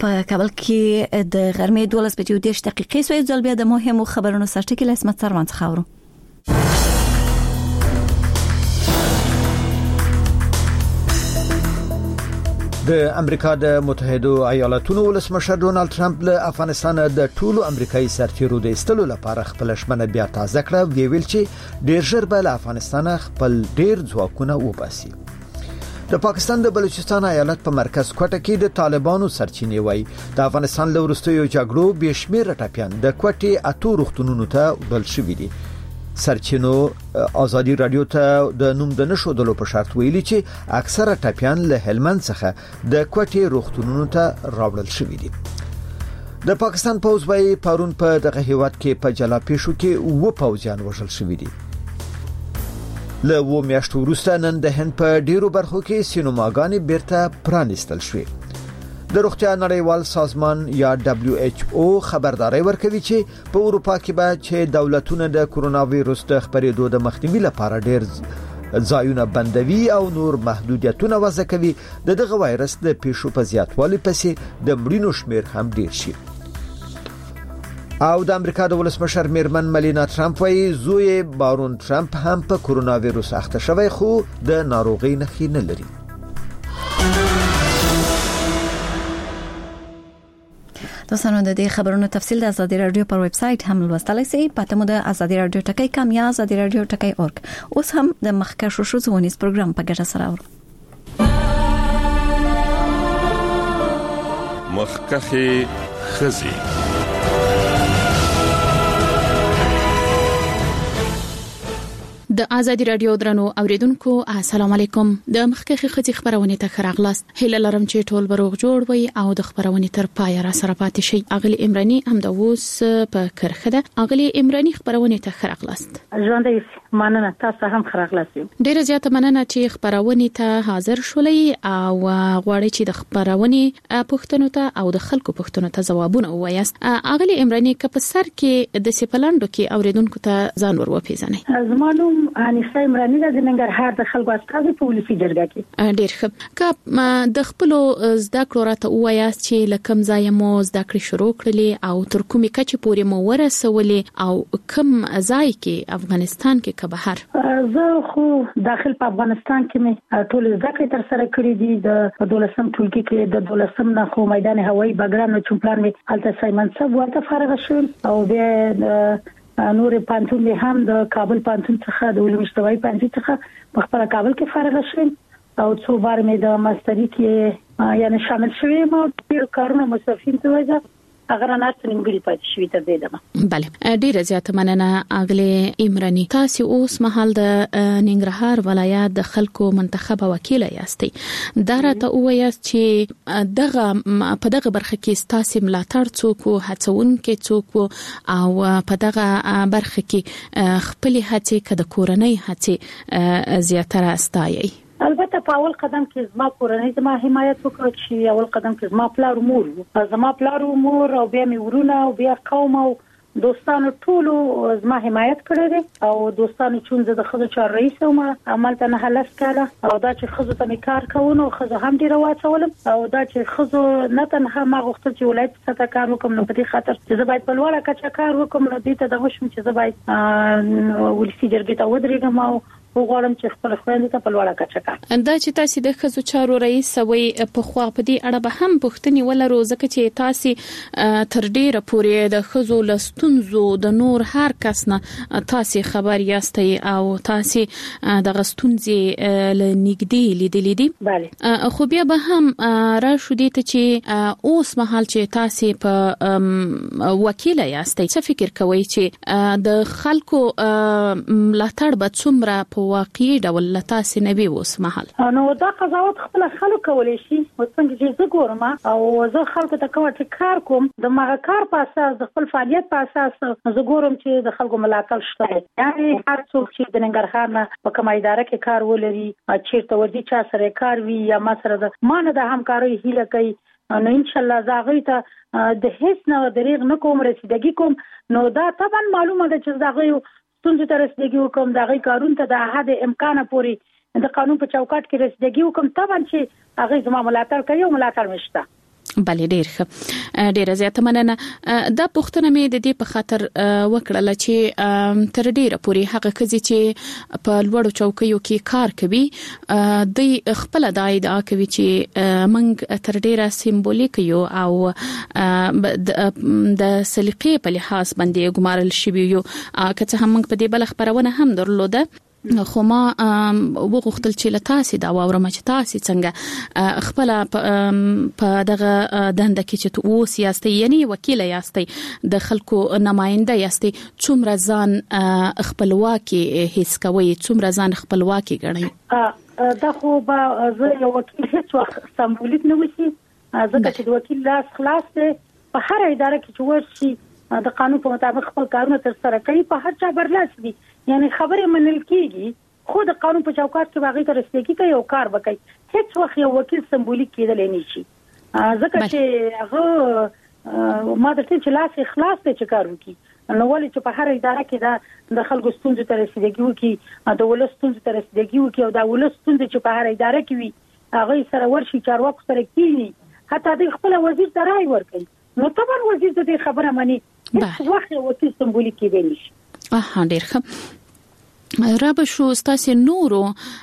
په کابل کې د غرمې 12:10 سوې ځل بیا د مهمو خبرونو سرټکی له اسمت سروان څخه اورو. د امریکا د متحده ایالاتونو ولسمشر ډونالد ټرمپ له افغانستان د ټولو امریکایي سرتیرو د استلو لپاره خپل شمنه بیا تازه کړه، ویل چې ډیر ژر به له افغانستان خپل ډیر ځواکونه وباسي. د پاکستان د بلوچستان ایالت په مرکز کوټه کې د طالبانو سرچینې وای د افغانستان له وروستیو جګړو بشمیر ټاپیان د کوټې اتو روغتونونو ته ودل شوې دي. سرچینو ازادي رادیو ته د نوم د نشو دلو په شرط ویلي چې اکثره ټاپیان له هلمند څخه د کوټې روغتونونو ته راوړل شوې دي. د پاکستان پوځ وايي پرون په دغه هیواد کې په جلا پیښو کې و پوځیان وژل شوې دي. له و میاشتو وروسته نن د هند په ډیرو برخو کې سینماګانې بیرته پرانیستل شوې. د روغتیا نړیوال سازمان یا WHO خبرداري ورکوي چې په اروپا کې به چې دولتونه د کورونا وایرس د خپرېدو د مخنیوي لپاره ډیر ځایونه بندوي او نور محدودیتونه وضع کوي، دغه وایرس د پیښو په زیاتوالي پسې د مړینو شمیر هم ډیر شي. او د امریکا د ولسمشر میرمن ملینا ټرمپ وايي زوی بارون ټرمپ هم په کورونا وایرس اخته شوی خو د ناروغي نښې نه لري. دوستانو د دې خبرونو تفصیل د آزادي رادیو پر ویب سټ هم لوستلای شئ. پته مو د آزادي رادیو ټکی کام یا آزادي رادیو ټکی اورګ. اوس هم د مخکښو شوزونیز پروګرام په ګټه سره اورو. مخکښه خزي د آزادي رادیو درنو اوریدونکو السلام علیکم. د مخکښه خزي خبرونه ته خراغلاست. هله لرم چې ټول بروغ جوړ وي او د خبرونه تر پای را سره پاتې شي. اغلی عمرانی هم د اوس په کرخه ده. اغلی عمرانی خبرونه ته خراغلاست. ژوندې مننه، تاسو هم خراغلاست. ډیره زیاته مننه چې خبرونه ته حاضر شولې او غواړي چې د خبرونه پوښتنو ته او د خلکو پوښتنو ته ځوابونه وایاست. اغلی عمرانی که په سر کې د سپلندو کې اوریدونکو ته ځان ور وپیژنئ. زمانو انیسه عمرانی د ننګرهار د خلکو استازي په ولسی جرګه کې. ډیر ښه. که د خپل زده کړو راته وایاست چې لکم ځای مو زده کړې شروع کړلې او تر کومې کچې پورې مو ورسولې او کوم ځای کې افغانستان کې که بهر؟ زه خو داخل په افغانستان کې مې ټول زده کړې تر سره کړې دي. د 12م ټولګي کې د 12م نه خو میدان هوایي بګرام چمپلان مې الته سایمن صاحب ورته فارغ شوم او بیا نور پانتون به هم د کابل پانتون څخه د علوم اجتماعي پانتون څخه په خپل کابل کې فارغ شوم او څو بار مې د ماستری کې یعنی شامل شوم او ډیر کارونه مصرفین ته وځه اگر نه څنګه پاتې شوې ته دیدم. بله ډیره زیاته مننه اغلی عمرانی. تاسو اوس مهال د ننګرهار ولایت د خلکو منتخبه وکیل یاستئ. دا راته وایاست چې دغه په دغه برخه کې تاسو ملاتړ څوک او هڅونکي څوک او په دغه برخه کې خپل هڅې کده کورنۍ هڅې زیاتره استایي؟ البته په اول قدم کې زما کورنۍ زما حمایت وکړ چې اول قدم کې زما پلار او مور او بیا مې ورونه او بیا قوم او دوستانو ټولو زما حمایت کړی دی او دوستانو چې د خزو چار رئیس او عملته نه هلس کړه او دا چې خزو ته مې کار کوونو خزو هم ډیر واچولم او دا چې خزو نه تنها ما غوښتل چې ولایت څخه کار وکم نو په دې خاطر چې زه باید په لوړه کچه کار وکم نو دې ته دغه شم چې زه باید ولسی جرګې ته ودرېږم او وګورم چې خپل خويندې ته په لوړه کچه کار. دا چې تاسو د خزو چارو رئیس وي په خوا په دې اړه به هم پوښتنې ولرو ځکه چې تاسو تر ډیره پورې د خزو لستونزو د نور هر کس نه تاسو خبر یاستئ او تاسو د غستونځي لنګدي لیدلې دي. بله خو بیا به هم را شو دي ته چې اوس مهال چې تاسو په وکیل یاستئ څه فکر کوئ چې د خلکو ملاتړ به څومره واقعي ډول لتا سنبي اوس مهال؟ نو دا قضاوت خپل خلکو کولای شي وڅنګه چې زه ګورم او زه خلکو ته کوم چې کار کوم د ما کار په اساس د خپل فعالیت په اساس زه ګورم چې د خلکو ملاتړ شته. یعنی هر څوک چې د ننګرهار نه په کومه اداره کې کار ولري چیرته ورځي چا سره کار وی یا ما سره د همکاري هیله کوي نو ان شاء الله زاغی ته د هیڅ نه دریغ نه کوم رسیدګي کوم نو دا طبعا معلومه ده چې زاغی ستونزې ته رسیدګي وکم دغه کارون ته د حد امکان پورې د قانون په چوکاټ کې رسیدګي وکم طبعا چې هغه زما ملاتړ کوي او ملاتړ مشته. بلې ډېر زیاته مننه. دا پوښتنه مې د دې په خاطر وکړه چې تر ډېره پورې هغه کزي چې په لوړو چوکیو کې کار کوي د خپل ادعا کوي چې موږ تر ډېره سیمبولیک یو او د سلیقې په لحاظ باندې ګمارل شوی یو که څه هم موږ په دې بل خبرونه هم درلوده خو ما وغوښتل چې لتاسي دا واورم چې تاسي څنګه خپل په دغه دنده کې چې اوس یاستئ یعنی وکیل یاستئ د خلکو نماینده یاستئ څومره ځان خپلواکي حس کوي څومره ځان خپلواکي ګڼئ دا خو به زه یو وکیل هیڅ وخت سمبولیک نه وسی ځکه چې د وکیل لاس خلاص دی په هر اداره کې چې ورشي د قانون په مطابق خپل کارونه تر سره کوي په هر چا برلاس دي یعنی خبره منل کیږي خو د قانون په چوکاټ کې باغی تر رسیدګي کوي او کار وکړي هیڅ وخت یو وکیل سمبولیک کېدل نه شي ځکه چې هغه ما د چې لاس خلاص ته کار وکړي نو ولې چې په هر اداره کې د خلکو ستونزې تر رسیدګي وکړي د ولس ستونزې تر رسیدګي وکړي او د ولس ستونزې چې په هر اداره کې وي هغه سره ورشي چارواکو سره کېني حتی د خپل وزیر ته رائے ورکړي نو طبعا وزیر د دې خبره مانی هیڅ وخت یو وکیل سمبولیک کېدل نشي. ډېر ښه. رابه شو ستاسو نورو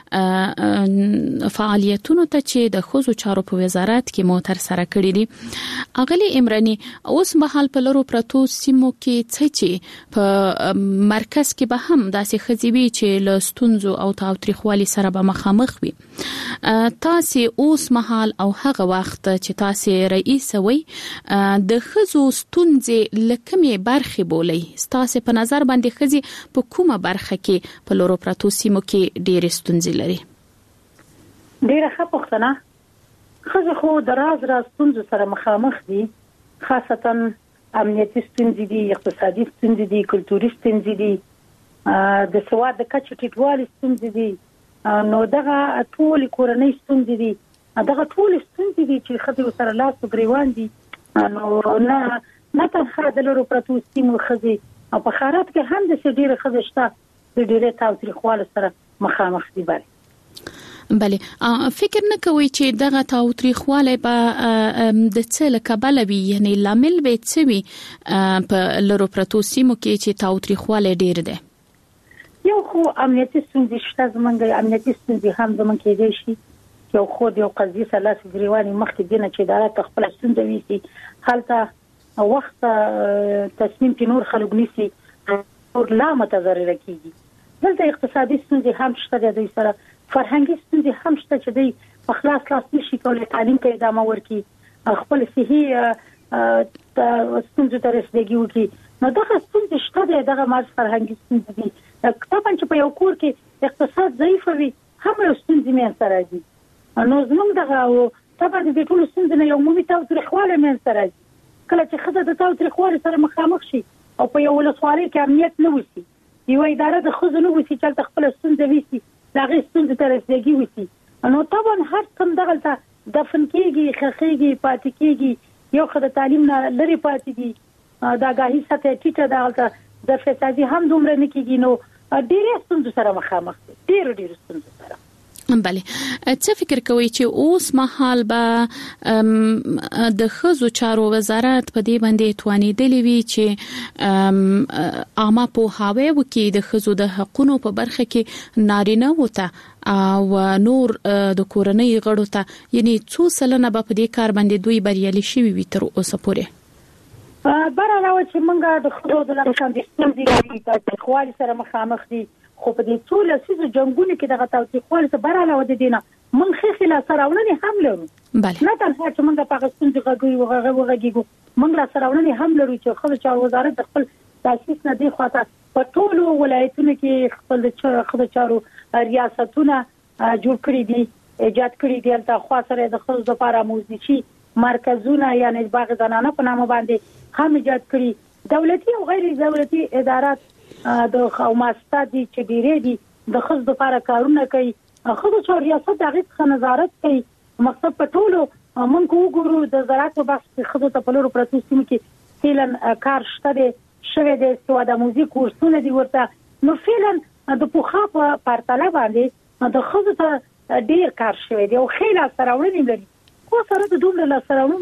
فعالیتونو ته چې د خوځو چارو په وزارت کې مو تر سره کړی دي اغلی عمرانی اوس مهال په لرو پرتو سیمو کې څه چې په مرکز کې به هم داسې خزيوي چې لستونزو او تاوتریخوالي سره به مخامخ وي تاسو اوس مهال او هغه وخت چې تاسو رئیس وي د خزو ستونزې لکمه برخه بولي تاسو په نظر باندې خزي په کومه برخه کې په لورو پراتو سیمو کې ډېر ستونزې لري؟ ډېر ښه پوښتنه. خزه خو د راز ستونزو سره مخامخ دي خاصتا امنیتي ستونزې دي اقتصادي ستونزې دي کلتوري ستونزې دي د سواد د کچې ټیټوالي ستونزې دي نو دغه ټول کورنۍ ستونزې دي دغه ټول ستونزې دي چې خزه سره لاس ګریوان دي نو نه تنها د لورو پراتو سیمو خزه او په خارات کې هم د ډېر خزه شته د ډېر تاوتریخوالي سره مخامخ دي. بله فکر نه کوي چې دغه تاوتریخوالی به د څه له کبله وي یعنی لامل به څه وي په لرو پرتو سیمو کې چې تاوتریخوالی ډېر دی؟ یو خو امنیتي ستونزې شته زمونږ امنیتي ستونزې هم زمونږ کېدای شي یو خو د یو قضیې سره لاس ګریواني مخکې دي نه چې اداره خپل ستونزې ویسي هلته وخت تصمیم کې نور خلک نیسي او لا متضرر کیږي. دلته اقتصادي ستونزې هم شته د دوی سره فرهنګي ستونزې هم شته چې دوی په خلاص نشي کولای تعلیم ته ادامه ورکړي خپل صحي ستونزې ته رسیدګي وکړي نو دغه ستونزې شته دغه مارس فرهنګي ستونزې دي طبعا چې په یو کور کې اقتصاد ضعیف وي هم یو ستونزې مې سره دي نو زموږ دغه طبعا د ټول ستونزې نه یو عمومي تاوتریخوالی مې سره دي کله چې خزه د تاوتریخوالي سره مخامخ شي او په یو ولسوالۍ کې امنیت نه وسی یو اداره د خزو نه وسی چې خپل ستونزې وسی دا غي ستونزې تر رسیدګي وسی نو طبعا هر څوم دغه دفن کېږي خخېږي پاتې کېږي یو خدای تعلیم نه لري پاتې دي دا غاهي سطح ټیټه دغه د فسادي هم دومره نه کېږي نو ډېر ستونزې سره مخامخ دي ډېر ستونزې سره. بله څه فکر کوي چې اوس مهال به د خزو چارو وزارت په دې باندې توانیدلی وي چې عامه پوهاوی وکړي د خزو د حقوقو په برخه کې نارینه وته او نور د کورنۍ غړو ته یعنی څو سلنه به په دې کار باندې دوی بریالي شوي وي تر اوسه پورې؟ برعلاوه چې موږ د خزو د لپاره ستونزې د خوالي سره مخامخ دي خو په دې ټول سیسو جنگونه کې دغه تاوتریخوالي څخه برعلاوه د دینه من خېخي لا سراولنې هم لرو. بله نه تنها چې موږ په ستونزې غږیږو موږ لا سراولنې هم لرو چې خپل چارو وزارت د خپل تاسیس نه دی خواته په ټول ولایتونو کې خپل چارو ریاستونه جوړ کړی دي ایجاد کړی دي تل خو سره د خپل لپاره موزیچی مرکزونه یعنی باغ زنانه په نامه باندې هم ایجاد کړی دولتي او غیر دولتي ادارات د خاوماستا دي چې ډیره دي د خزو لپاره کارونه کوي خزو چې ریاست دغه څخه نظارت کوي مقصد په ټولو مونږ وګورو د زراعت په بحث خزو ته په لورو پرتو سیمه کې فعلا کار شته شوه د استواده موزیک کورسونه دي ورته نو فعلا د پوخا په پرتله باندې د خزو ته ډیر کار شوه دی او خیلی سره ورنې لري خو سره د دومره سره ورنو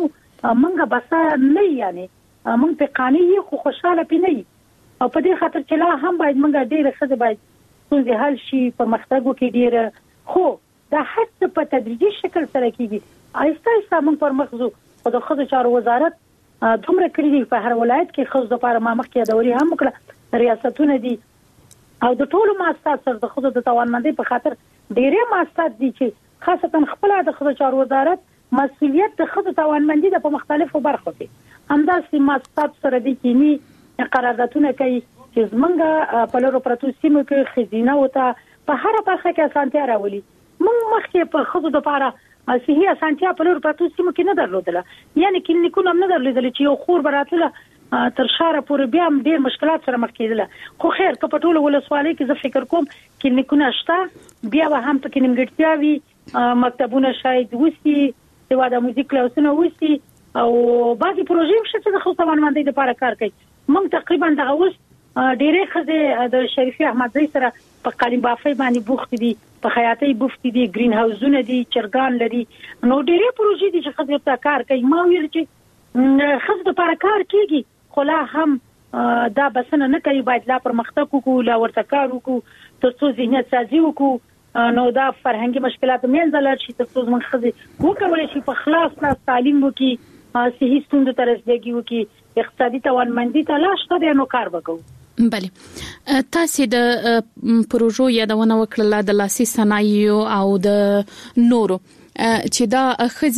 منګه بس نه یعنی موږ په قانوني خو خوشاله پینې او په دې خاطر چې لا هم باید موږ ډېر ښه باید څنګه حل شي په مختګو کې ډېر خو دا هڅه په تدریجي شکل سره کیږي آهسته آهسته موږ پر مخزو او د ښځو چارو وزارت دومره کړی دی په هر ولایت کې ښځو لپاره ما مخکې دوري هم وکړه ریاستونه دي او د ټولو مؤسسات سره د ښځو د توانمندۍ په خاطر ډېرې مؤسسات دي چې خاصتا خپل د ښځو چارو وزارت مسؤلیت د ښځو توانمندۍ د په مختلفو برخو کې همداسې مؤسسات سره دي چې قراردادونه کوي چې زمونږ په لورو پرتو سیمو کې خزینه وته په هر برخه کې اسانتیا راولي موږ مخکې په خود د لپاره صحي اسانتیا په لورو پرتو سیمو کې نه درلودله یعنی کلینیکونه هم نه درلودل چې یو خور براتله تر شهر پورې بیا هم ډېر مشکلات سره مخ کېدله خو خیر که په ټولو ولسوالۍ کې زه فکر کوم کلینیکونه شته بیا به هم پکې نیمګړتیا وي مکتبونه شاید وسی سوا د موزیک کلاسونه وسی او بعضي پروژې هم شته د خپل توانمندۍ لپاره کار کوي موږ تقریبا دغه اوس ډېرې ښځې د شریفي احمدزۍ سره په قالین بافۍ باندې بوخت دي په خیاطۍ بوخت دي گرین هاوسونه دي چرګان لري نو ډېرې پروژې دي چې ښځې ته کار کوي ما ویل چې ښځو لپاره کار کیږي خو لا هم دا بسنه نه کوي باید لا پرمختګ وکړو لا ورته کار وکړو ترڅو ذهنیت سازي وکړو نو دا فرهنګي مشکلات منځ لاړ شي ترڅو موږ ښځې وکولای شي په خلاص لاس تعلیم وکړي صحي ستونزو ته رسیدګي وکړي اقتصادي توانمندي ته لا شته نو کار وکړو بله تاسو د پروژو یادونه وکړه د لاسي صنایعو او د نورو چې دا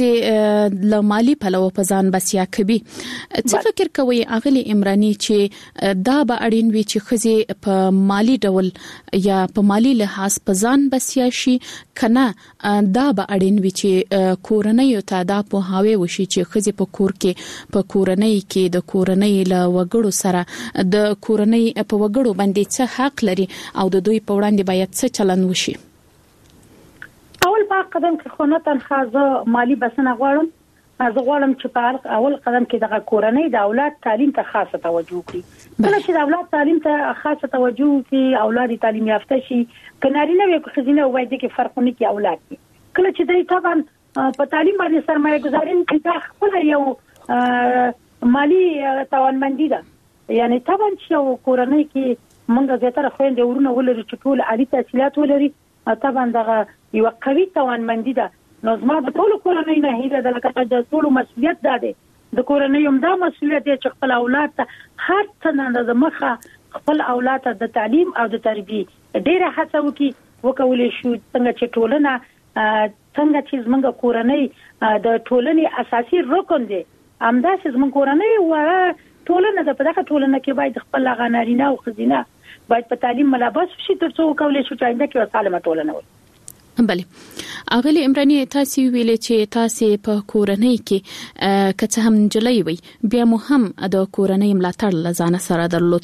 خځې له مالی پلوه په ځان بسیا کوي څه فکر کوي اغلی عمرانی چې دا به اړین وي چې خځې په مالی ډول یا په مالی لحاظ په ځان بسیا شي کنه دا به اړین وي چې کورنۍ ته دا په هاوی وشي چې خځې په کور کې په کورنۍ کې د کورنۍ له وګړو سره د کورنۍ په وګړو باندې څه حق لري او د دوی په وړاندې باید څه چلند وشي اول په قدم کې خو نه تنخوا زه مالی بسنه غواړم زه غواړم چې په اول قدم کې د کورنۍ د اولاد تعلیم ته خاصه توجه وکړي کله چې د اولاد تعلیم ته خاصه توجه وکړي اولاد تعلیم یافته شي کنارینه وي خزینه وایي کې فرق نه کوي اولاد کله چې دوی طبعا په تعلیم باندې سرمایه گذاري کوي خپل یو مالی توانمندي ده یعنی طبعا چې کورنۍ کې موږ زیاتره خويندې ورونه ولري چې ټول عالی تحصیلات ولري طبعا دغه یو قوي توانمندي ده نو زما د ټول کورنۍ نه هیله ده لکه د ټول مسؤلیت ده د کورنۍ هم دا مسؤلیت دی چې خپل اولاد ته هر څه نه د مخه خپل اولاد ته د تعلیم او د تربیه ډیره هڅه وکولې شو څنګه چې ټولنه څنګه چې زموږ کورنۍ د ټولنې اساسي رکن دی همداسې زموږ کورنۍ و ټولنه د پدغه ټولنه کې باید خپل غنارینه او خزینه باید په تعلیم ملابس شي ترڅو وکولې شو چې آینده کې سالمه ټولنه وي بله اغلی عمرانی تاسو ویلې چې تاسو په کورنۍ کې کته هم جلای وي بیا مو هم د کورنۍ ملاتړ لزانه سره درلود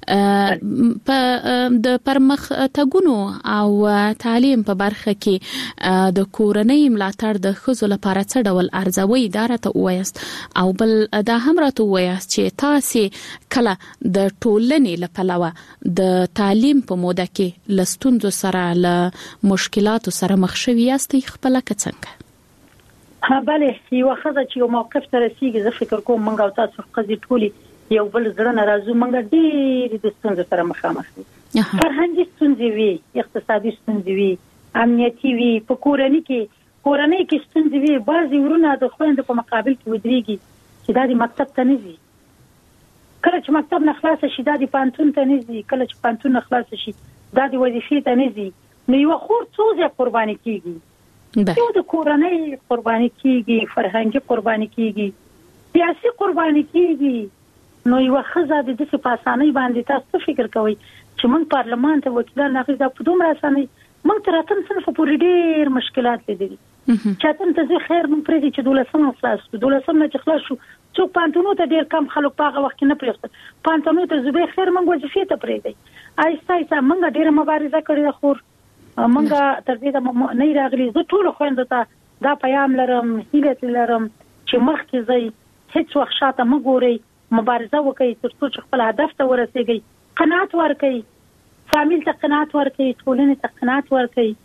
په د پرمخ تګونو او تعلیم په برخه کې د کورنۍ ملاتړ د خزو لپاره څه ډول ارزوي ادارته وایست او بل دا هم راته وایست چې تاسو کله د ټولنې لپاره د تعلیم په موده کې لستونزو سره له مشکلاتو سره مخ شوي یاستئ خپل څنګه بله یو خزه چې یو موقف ته رسیږي زه فکر کوم موږ او تاسو قضیه ټولي یو بل زړه ناراضو موږ ډېر د ستونزو سره مخامخ یو فرهنګي ستونزې وي اقتصادي ستونزې وي امنیتي وي په کورنۍ کې ستونزې وي بعضي ورونه د خويندو په مقابل کې ودرېږي چې دا د مکتب ته نه ځي کله چې مکتب نه خلاص شي دا د پانتون ته نه ځي کله چې پانتون نه خلاص شي دا د وظیفې ته نه ځي نو یو خور څو ځای قرباني کیږي یو د کورنۍ قرباني کیږي فرهنګي قرباني کیږي سیاسي قرباني کیږي نو یو خزه د دې په اسانۍ باندې تاسو فکر کوئ چې موږ پارلمان ته وکیلان راغلي په دومره اسانۍ موږ تر اتم صنف پورې ډېر مشکلات لیدلي چاته ته زه خیر موږ پرې چې دولسم خلاص دولسم نه خلاص شو څوک پانتونو ته ډېر کم خلک په هغه وخت کې نه پریښت پانتونو ته زه خیر موږ وظیفې ته پرې دی آیسته موږ ډېر مبارزه کړې خور منګه تر دې نه راغلي زه ټول خويندو ته دا پیغام لرم هیله لرم چې مخکې زی هیڅ وخت شاته مګوري مبارزه وکړي ترڅو چې خپل هدف ته ورسیږي قناعت ورکړي فامیل ته قناعت ورکړي ټولنې ته قناعت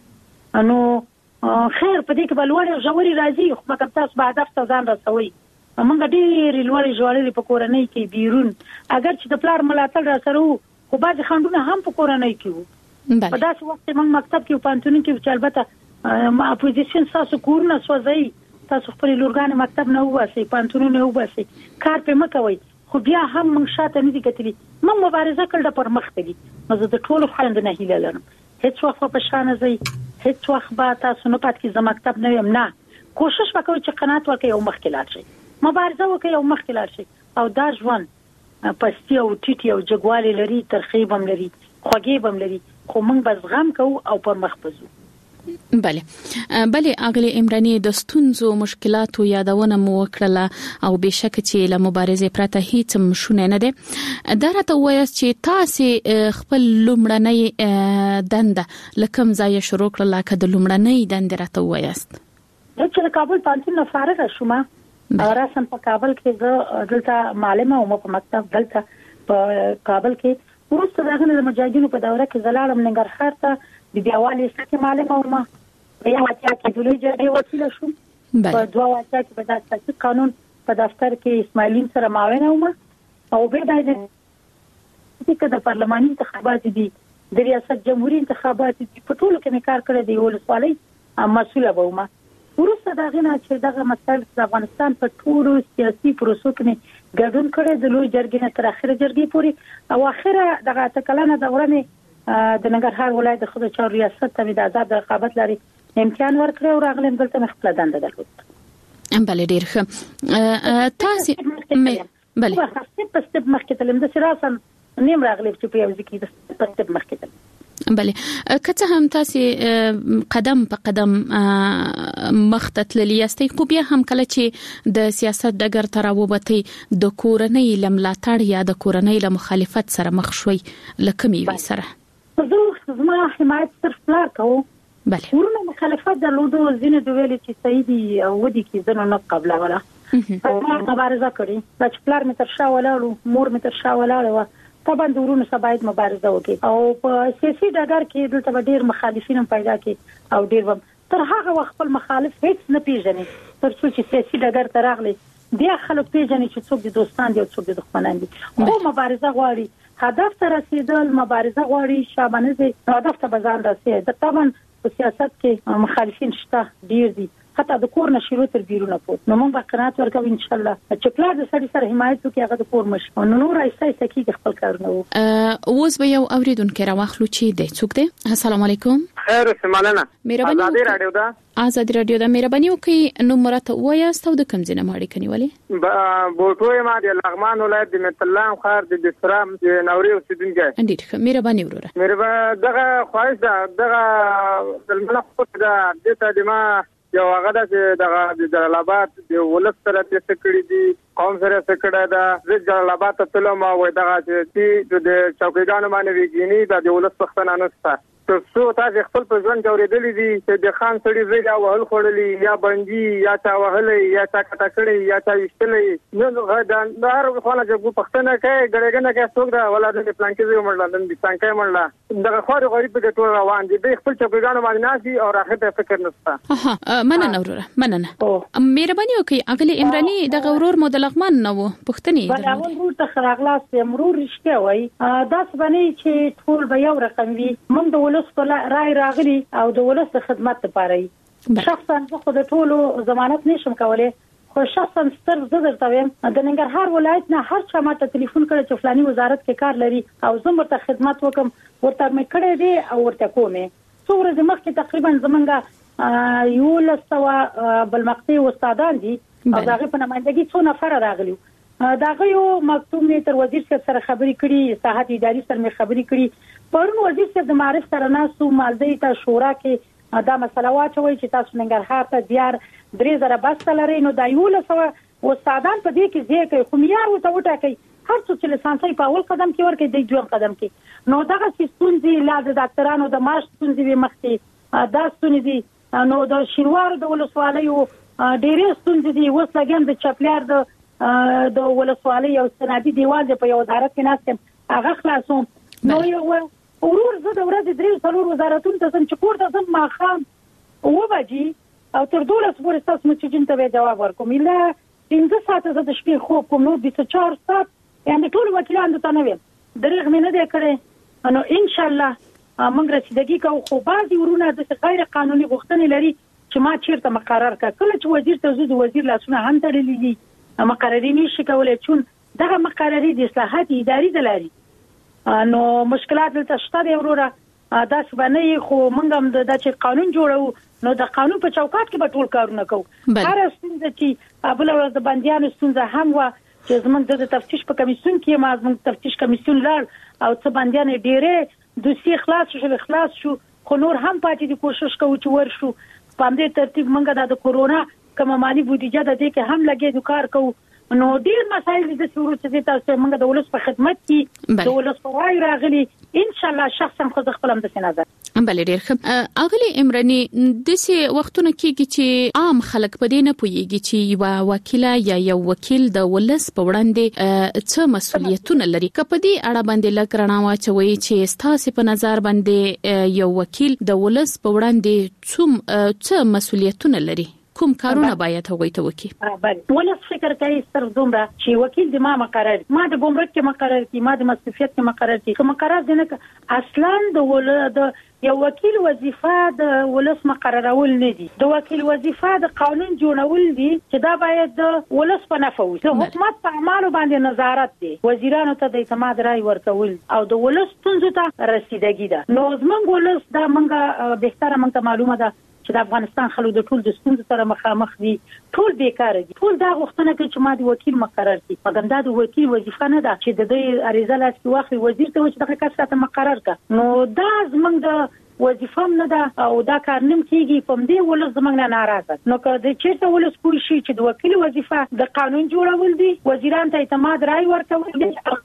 ورکړي نو خیر په دې کې بلوړ او جوړي راځي خو مګر تاسو به هدف ته ځان رسوي موږ ډېر لوړ ژوړې په کورنۍ کې بیرون اگر چې د پلار ملاتړ را سره خو باز خندونه هم په کورنۍ کې وو په داسې وخت کې موږ مکتب کې پانتون کې چې البته ما اپوزیشن تاسو کورونه سوځي تاسو خپل لورګان مکتب نه واسي پانتون نه واسي کار په مکوي خو بیا هم موږ شاته نه دي کتلي موږ مبارزه کړل پر مخ ته دي زه د ټولو خوند نه هیله لرم هیڅ وخت په شان زی هیڅ وخت به تاسو نه پات کې ز مکتب نه یم نه کوشش وکړئ چې قناعت وکړئ او مخکې لاړ شئ مبارزه وکړئ او مخکې لاړ شئ او دا ژوند پستی او ټیټي او جګوالي لري ترخیب هم لري خوږی هم لري خو موږ بس غم کوو او پر مخ بزو بله اغلی عمرانی د ستونزو مشکلاتو یادونه مو وکړه او بشک چې له مبارزې پرته هیڅ مشونه نه ده دا راته وایي چې تاسو خپل لومړنۍ دنده لکم ځای شروع کړل لکه د لومړنۍ دنده راته وایي چې کابل پانتون نه فارغ شوم راسم په کابل کې زه دلته معلمه او په مکتب دلته په کابل کې ورسته دغه د مجاهدینو په دوره کې زلاړم ننګرهار ته د بیاوالي سکه معلمه او ما په یو اتیا کې د لوی جرګې وسیله شوم په دوه اتیا کې په داسې قانون په دفتر کې اسماعیلین سره معاون وم او به د پارلماني انتخابات دي د ریاست جمهوریت انتخابات دي په ټولو کې کار کړی دی ولسوالۍ مسؤله وم ورسته دغه نه چې دغه مسایل د افغانستان په ټولو سیاسي پروسو کې ګډون کړی د لوی جرګې نه تر اخره جرګې پورې او اخره دغه تکلانه دوره د ننګرهار ولایت د خود چار ریاست ته د آزاد رقابت لري امتحان ورکړ او راغلم دلته خپل دنده درلود بله ډیر ښه تاسو بله په ستپ مخکې تلم د سراسن نیم راغلی چې په یو ځکه د ستپ مخکې تلم بله کته هم تاسو قدم په قدم مختتل لیاستي خو بیا هم کله چې د سیاست دګر تراوبتي د کورنۍ لملاتړ یا د کورنۍ له مخالفت سره مخ شوي لکه می سره زما حمایت صرف پلار کوو بله ورونه مخالفت درلودو زینه د ویلي چې سیدی او ودی کې زنه نه قبل ولا مبارزه کړی چې پلار می تر شا ولاړو مور می تر شا ولاړو طبعا د ورونو سره باید مبارزه وکړي او په سیاسي ډګر کې دلته ډېر مخالفین پیدا کړي او ډېر تر هغه وخت خپل مخالف هیڅ نه پیژني تر څو چې سیاسي ډګر ته راغلي بیا خلک پیژني چې څوک د دوستان دي او څوک د دښمنان دي خو مبارزه غواړي هدف ته رسیدل مبارزه غواړي شابانه دي هدف ته بزان رسیدل د طبعا په سیاست کې مخالفین شته ډیر دي حتی د کور نشرو تر بیرونه پوت نو موږ قناعت ورکوو ان شاء الله چې پلار د سړي سره حمایت وکړي هغه د کور مش نو نور ایسته کې خپل کارونه اوس به یو اوریدونکو راوخلو چې د څوک دی السلام علیکم خیر سمالنا مهرباني آزادی رادیو دا آزادی رادیو دا مهرباني وکړئ نو مرته وایاست او د کوم ځای نه ماړي کنيولې بوټوي ما د لغمان ولایت د متلان خار د دسرام د نوري اوسیدونکو انډیر ښه مهرباني وروره مهرباني دغه خواهش ده دغه دلمنه خو دا د ته ما یو هغه د جلال آباد د ولس سره د سکړې دي قوم سره سکړه ده د جلال آباد ته تلم او دغه چې د چوکیدانو باندې ویګینی د ولس پښتنه نسته څو تاسو خپل په ژوند کې ورېدلې دي چې د خان سړي زیږه وهل خړلې یا بنجي یا چا وهلې یا چا کټه کړې یا چا وشتلې نو دا هر خلک چې پښتنه کوي ګړګنه کې څوک دا ولادت پلان کې زموږ مړل د څنګه مړل دغه خوري غریب په ټول روان دي د خپل چوکیدانو باندې ناسي او راخته فکر نشته مننه وروره مننه مهرباني وکړئ اغلی عمرانی د غورور مو د لغمان نه وو پښتني بلاول ورو ته خراغلاس امرور رښتیا وای دا سبني چې ټول به یو رقم وي موږ د ولس په رای راغلي او د ولس د خدمت لپاره شخصا خو د ټولو ضمانت نشم کولای خو شخصا ستر زدر تویم د ننګرهار ولایت نه هر چا ماته ټلیفون کړي چې فلاني وزارت کې کار لري او زه مرته خدمت وکم ورته مې کړی دی او ورته کومه څو ورځې مخکې تقریبا زمونږه یو لسوا بلمقطي استادان دي او داغه په نمائندګي څو نفر راغلي داغه یو مکتوب نه تر وزیر سره خبري کړي صحت اداري سره مې خبري کړي پرون وزیر صاحب د معرف سره ناسو مالدی ته شورا کې دا مسله واچوي چې تاسو ننګرهار ته دیار 3000 بس لري نو دا یو لسوا استادان په دې کې ځکه خو معیار وته وټاکي هر څه چې لسانسي په اول قدم کې ورکې د دویم قدم کې نو دغه ستونزې لا د ډاکټرانو د معاش ستونزې مخکې دا ستونزې نو د شینوار د ولسوالیو ډېرې ستونزې دي اوس لګم د چپلیار د ولسوالۍ او سنادي دیوال په یو وزارت کې ناستم هغه خلاصوم نو یو ورور زه د ورځې 3 وزارتونو ته څنګه کور ته زم ما خام و بجې او تر 12 پورې تاسو مې چې جنته جواب ورکوم اله 15 ساعته د شپې خوب کوم نو 24 ساعت یعنی ټول وکیلان ته نه ویم درېغ مې نه دی کړی نو ان شاء الله موږ رسیدګي کوو خو بعضی ورونه د غیر قانوني غوښتنې لري چې ما چیرته مقرر کړ کله چې وزیر ته زو د وزیر لاسونه هم تړلې دي مقرري نشي کولای چون دغه مقرري د اصلاحات اداري د لري نو مشکلات دلته شته دی وروره دا څه باندې خو موږ هم د چې قانون جوړو نو د قانون په چوکاټ کې به ټول کارونه کوو هر څنګه چې بل ورځ د بنديانو ستونزه هم و چې زموږ د تفتیش په کمیسیون کې ما زموږ تفتیش کمیسیون لار او څه بنديان ډېرې دوسیه خلاص شو خو نور هم پاتې دي کوشش کوو چې ورشو په دې ترتیب موږ د کورونا کوم مالی بودیجه د دې کې هم لګې د کار کوو نو ډیر مسایل د څورو چې تاسو موږ د ولس په خدمت کې د ولس په وای راغلي ان شاء الله شخصا خو خپل هم د سناده بل ډیر ښه اغلی عمرانی د سه وختونه کېږي چې عام خلک په دې نه پويږي چې یو وکیل یا یو وکیل د ولس په وړاندې څه مسولیتونه لري کپه دې اړه باندې لکرنا واچوي چې ستاسو په نظر باندې یو وکیل د ولس په وړاندې څه مسولیتونه لري کوم کارونه باید هغوی ته وکړي بله ولس فکر کوي صرف دومره چې وکیل د ما مقرر ما د ګمرک کې مقرر کی ما د مصرفیت کې مقرر کی کوم مقرر دي نه اصلا د یو وکیل وظیفه د ولس مقررول نه دي د وکیل وظیفه د قانون جوړول دي چې دا باید د ولس په نفع وي د حکومت په اعمالو باندې نظارت دي وزیرانو ته د اعتماد رای ورکول او د ولس ستونزو ته رسیدګي ده نو زموږ ولس دا موږ بهتره موږ معلومه ده چې د افغانستان خلک د ټول د ستونزو سره مخامخ دي ټول بیکاره دي ټول دا غوښتنه کوي چې ما د وکیل مقرر کړي مګر دا د وکیل وظیفه نه ده چې د دې اړیزه لاس کې واخلي وزیر ته چې دغه کار ساته مقرر کړه نو دا زموږ د وظیفه نه ده او دا کار نیم کیږي په دې ولس زموږ نه ناراضه نو که د چیرته ولس پوه شي چې د وکیل وظیفه د قانون جوړول دي وزیران ته اعتماد رای ورکول دي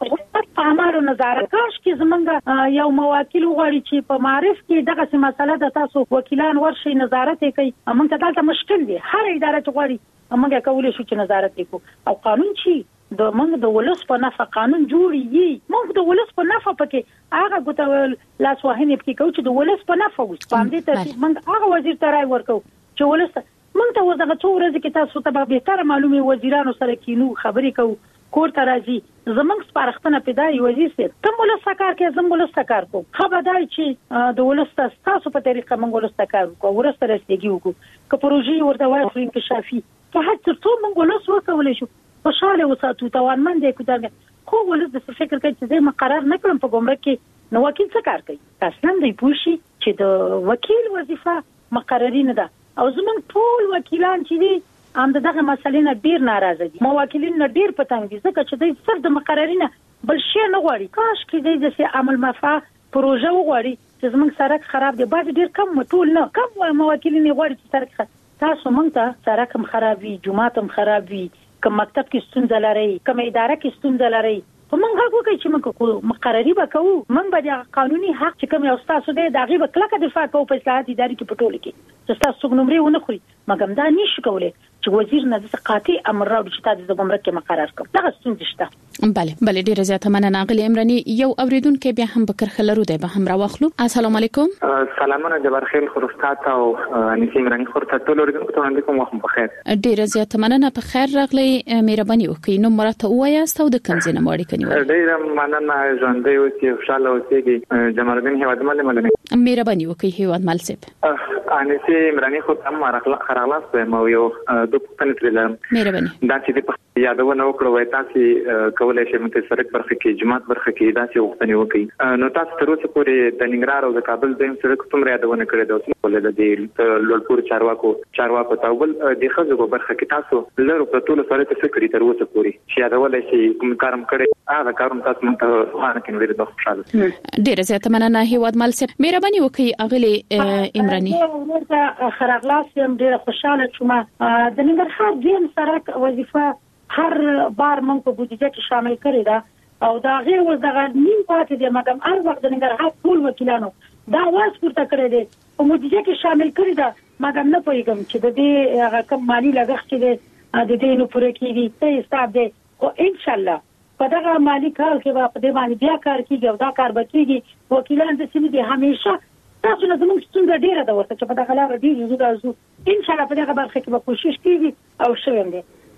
په اعمالو نظارت کاش کې زموږ یو موکل غواړي چې په معرف کې دغه مسله د تاسو وکیلان ورشي نظارت کوي موږ ته دلته مشکل دي هر اداره غواړي موږ کولای شو چې نظارت وکړو او قانون چې د موږ د ولس په نفع قانون جوړیږي موږ د ولس په نفع پکې هغه ګوتو لاس وهنې پکې کوي چې د ولس په نفع وي په دې ترتیب موږ هغه وزیر ته رای ورکو چې ولس موږ ته ورته څو ورځې کې تاسو ته به بهتره معلومه وزیرانو سره کینو خبرې کوو کور ته راځي زمنګ سپارښتنه پیدای وزیر سي ته ولس کار کې زموږ ولس کار کو خبردار چې د ولس تاسو په طریقه موږ ولس کار کو ورسته رسېږي وکړو که پروژې ورته وایي انکشافي که هڅه څو موږ ولس وکولای شو خوشاله وساتو توانمند دي کوته خو ولز د فکر کوي چې زه مقرر نه کړم په ګمرک کې نو وکیل څه کار کوي اصلا دی پوښي چې د وکیل وظیفه مقرري نه ده او زمونږ ټول وکیلان چې دي هم دغه مسلې نه ډیر ناراضه دي موکلین نه ډیر پتنګ دي ځکه چې دوی صرف د مقرري نه بل شي نه غواړي کاش کې د سي عمل مفا پروژه وغواړي چې زمونږ سړک خراب دی بعد ډیر کم ټول نه کم موکلین غواړي چې سړک تاسو مونږ ته سړک هم خراب وي جمعه هم خراب وي کوم مکتب کې ستونزه لري کوم اداره کې ستونزه لري په موږ هغه کوي چې موږ مقرري وکړو موږ به د قانوني حق چې کوم یو تاسو دی دغه به کلکه دفاع کوو په اصلاحات اداري کې پټول کې چې تاسو څنګه ونه خوري مګم دا نشي کولای چې وزیر نه د قاطع امر راوړي چې تاسو د ګمرک کې مقرر کړئ دا ستونزه شته بله ډیره زیاته مننه غلی عمرانی یو اوریدونکو بیا هم بکر خلرو دی به هم راوخلو السلام علیکم سلامونه جبر خیل خرستات او انیس عمرانی خورته ټول اوریدونکو ته وړاندې کوم وخت بخیر ډیره زیاته مننه په خیر راغلی مهرباني وکړئ نو مرته وایاست او د کمزینه ماړي کني ډیره مننه ژوندۍ او چې خوشاله اوسئ جمال الدین هیواد ململ مهرباني وکړئ هیواد مال صاحب انیس عمرانی خورته خراغلاس مو یو د پښتنې ترلم مهرباني دا چې په یادونه وکړو وای تاسو کولای شئ مته سرک برخه کې جماعت برخه کې دا چې وختنی وکړي نو تاسو تر اوسه پورې د ننګرهار او د کابل د سرک څومره یادونه کړې ده اوس ولې د لوړپور چارواکو تاول د خځو برخه کې تاسو لرو په ټول سره څه کړی تر اوسه پورې چې یادول شي کوم کارم کړی هغه کارم تاسو مونږ ته کې نوې د خوشاله ډیره زیاته مننه هیواد مال صاحب مهرباني وکړئ اغلی عمرانی ورته خراغلاس هم ډیره خوشاله شوم د ننګرهار دیم سرک وظیفه هر بار موږ په بودیجه کې شامل کړی دا او دا غیر ول دغه نیم پاتې دی مګم هر وخت د ننګرهار ټول وکیلانو دا واس پورته کړی دی په بودیجه کې شامل کړی دا مګم نه پوهیږم چې د دې هغه کم مالی لګښت دی د دې نو پوره کیږي ته حساب دی او ان شاء الله په دغه مالی کار کې په دې باندې بیا کار کیږي او دا کار به کیږي وکیلان د سیمې دي همیشه تاسو نه زموږ څنګه ډیره دا ورته چې په دغه لاره دی یو ان شاء الله په دغه برخه کې به کوشش کیږي او شوم دی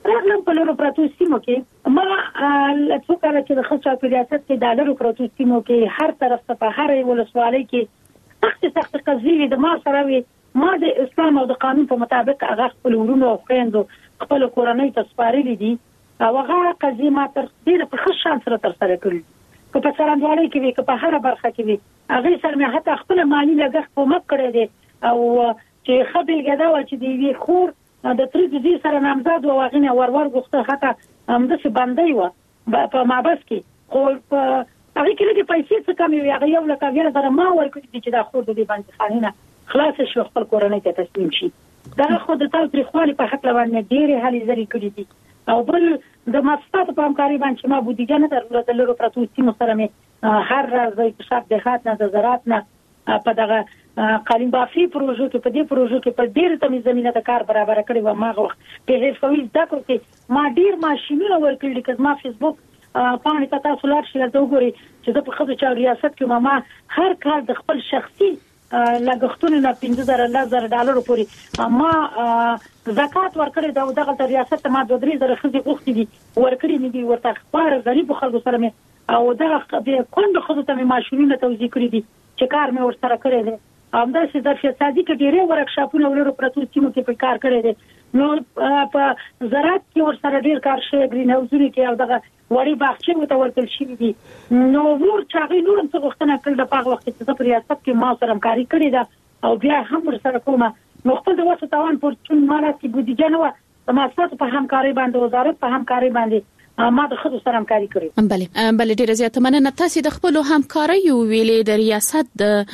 راغلم په لورو پروتو سیمو کې ما څو کله چې د خصوصا په ریاست کې د لورو پروتو سیمو کې هر طرف ته په هر ولسوالۍ کې سخت قضیې د ما سره وي ما د اسلام او د قانون په مطابق هغه خپل ورونو او خويندو خپل کورنۍ ته سپارلي دي او هغه قضیې ما تر ډیره په ښه شان سره تر سره کړې که په سرانځوالۍ کې وي که په هر برخه کې وي هغه سره مې حتی خپل مالی لګښت کومک کړی دی او چې خپل ګدا و چې دی خور د تر دې سره نامزد او غینه ورور غوښته حتی همدا چې باندې و په مابس کې خو هغه کې لږه پیسې څه کمې وي هغه یو لکه بیا در ما ورکړي چې دا خور د دې باندې خانینه خلاص شو خپل کورنۍ ته تسلیم شي دا خو د تاسو پر خپل په حق باندې ډېر هلي ځري کړی دي او بل د مستات په همکاري باندې ما بودیجه نه درلوده لرو پروتو سیمو سره مې هر ورځ په شپ د خاط نه د زراعت نه په دغه قالین بافي پروژو کې په دې پروژو کې په ډېر تمې زمينه د کار برابر کړی و ما وخت په هیڅ فویل دا کوي ما ډېر ماشينونه ورکړي چې ما فیسبوک پاڼې ته تاسو لار شي دا وګورئ چې د په خپل چا ریاست کې ما هر کار د خپل شخصي لګښتونه نه $15,000 پورې ما زکات ورکړی دا دغه ریاست ته ما 2-3 خزي غوښتي دي ورکړي نه دي ورته خبر غریب خلکو سره مې او دغه د کوم خزو ته ماشينونه توزیع کړی دي چې کار مې ورسره کړی دی همدا چې د فسادي کې ډېرې ورکشاپونه ولرو پروتو سیمو کې په کار کړی دی نو په زراعت کې ورسره ډېر کار شوی گرین هاوسونه کې او دغه وړي باغچې وته ورتل شي دي نو ور چاغې نور څه غوښتنه کړل په وخت کې د ریاست کې ما سره همکاري کړې ده او بیا هم ورسره کومه نو خپل د وسه توان پر چون مالا کې بودیجه نه و ما سره په همکاري باندې وزارت په همکاري باندې ما د خود سره همکاري کړې بله ډیره زیاته مننه تاسو د خپل همکاري ویلې د ریاست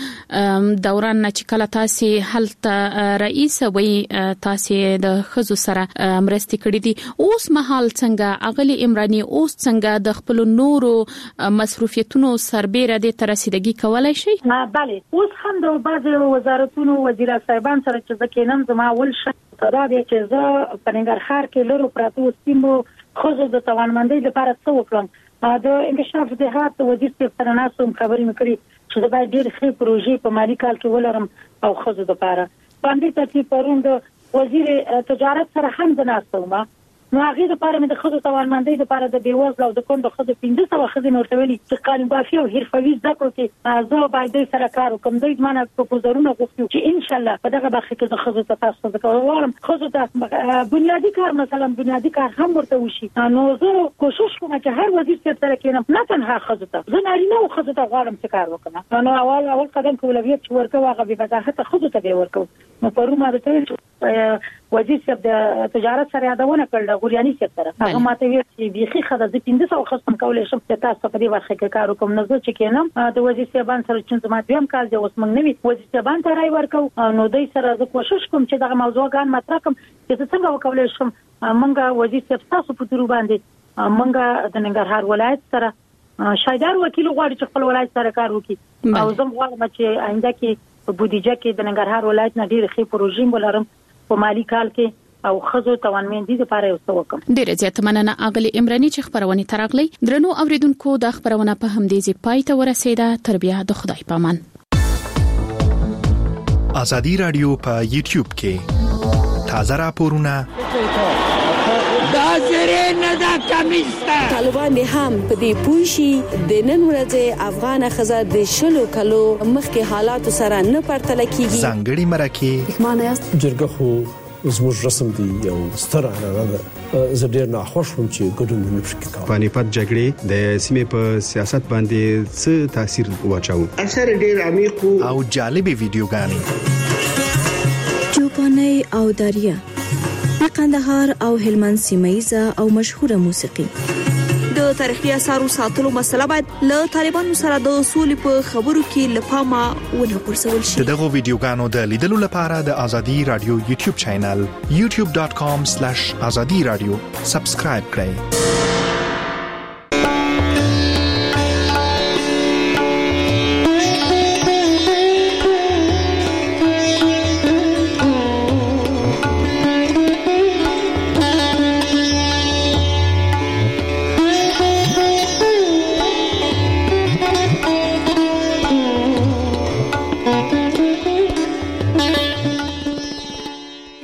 د دوران نه چې کله تاسو هلته رئیس وي تاسو د خزو سره مرستې کړې دي اوس مهال څنګه اغلی عمرانی اوس څنګه د خپل نورو مصروفیتونو سربېره د ترسیدګي کولای شي بله اوس هم د بعض وزارتونو وزیر صاحبان سره چې ځکه زما ول شته دا چې زه په ننګرهار کې لرو پروتو سیمو خو د توانمندۍ لپاره څه وکړم د انکشاف جهات وزیر سره ناسوم خبرې مکړي چې د باید ډېر ښه پروژې په مالي کال کې ولرم او خو د لپاره باندې ترتیب پروند وزیر تجارت سره هم د ناسوم نو هغه لپاره مې د خو توانمندۍ لپاره د بیوزل او د کوم د خو 1500 خزي نورتویلي چې قالین بافي او حرفوي ذکر کې زه باید سره کار وکم دوی مانه پروپوزرونه غوښتو چې ان شاء الله په دغه برخه کې د خو تاسو د کوم خو ته بنیادی کار مثلا بنیادی کار هم ورته وشي نو زه کوشش کوم چې هر وزیر سره کېنم نه تنها خو ته زه نارینه او خو ته غواړم چې کار وکم نو اول قدم کولویت چې ورکو هغه به وضاحت خو ته دی ورکو نو پرومه د وزیر صاحب د تجارت سره یادونه کړل غوریانی سره هغه ماته وی چې بيخي خدای د 1500 خصم کولای شم چې تاسو په دې برخه کې کار وکم نو چې کینم د وزیر صاحبان سره چې زما دویم کال دی اوس موږ نوی وزیر صاحبان ته راي ورکو نو دوی سره زه کوشش کوم چې دغه موضوعګان مطرح کوم چې څنګه وکولای شم موږ وزیر صاحب تاسو په تورو باندې موږ د ننګرهار ولایت سره شایدار وکیل غواړي چې خپل ولایت سره کار وکړي او زه غواړم چې آینده کې په بودیجه کې د ننګرهار ولایت نه ډېر ښه پروژې ولرم په مالی کال کې او خزو توانمندي لپاره یو څه وکم ډیره زیاته مننه اغلی عمرانی چې خبرونه تراغلی درنو اوریدونکو د خبرونه په همدې ځای پای ته ورسیده تر بیا د خدای پامان ازادي رادیو په یوټیوب کې تازه راپورونه دا زری نه دا کمیسته طالبان هم په دې پوښي د نن ورځې افغان خزه د شلو کلو مخکې حالات سره نه پرتل کیږي ځانګړي مرکه معنی جرګه خو زموږ رسم دی یو ستر عنعنه ده زه ډېر ناخوښ وم چې ګډون نه پکې کوم پانیپت جګړې د سیمې په سیاست باندې څه تاثیر واچاو اثر ډېر عمیق او جالبې ویډیوګانې چوپاني او دریا قندهار او هلمند سیمایزه او مشهوره موسیقي د تاریخي اثارو ساتلو مسله باید له طالبانو سره د اصول په خبرو کې لپاره ونه پرسول شي دغه ویډیوګانو د لیدلو لپاره د ازادي رادیو یوټیوب چینل youtube.com/azadi radio سبسکرایب کړئ